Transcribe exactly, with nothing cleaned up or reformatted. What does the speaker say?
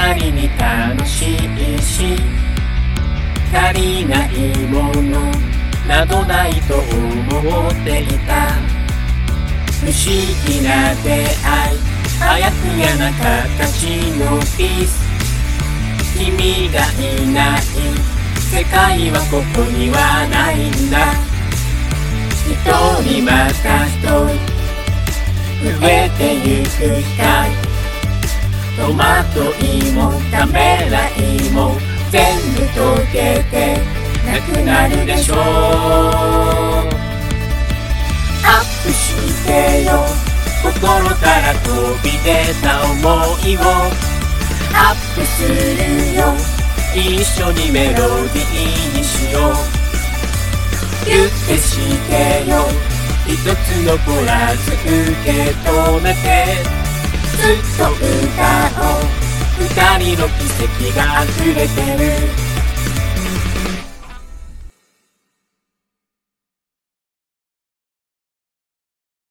りに楽しいし足りないものなどないと思っていた。不思議な出会い、あやふやな形のピース。君がいない世界はここにはないんだ。一人また一人増えてゆく光。トマト芋ためらいも全部溶けてなくなるでしょう。アップしてよ心から飛び出た想いを。アップするよ一緒にメロディーにしよう。ギュッてしてよ一つ残らず受け止めて。ずっと歌おう二人の奇跡が溢れてる。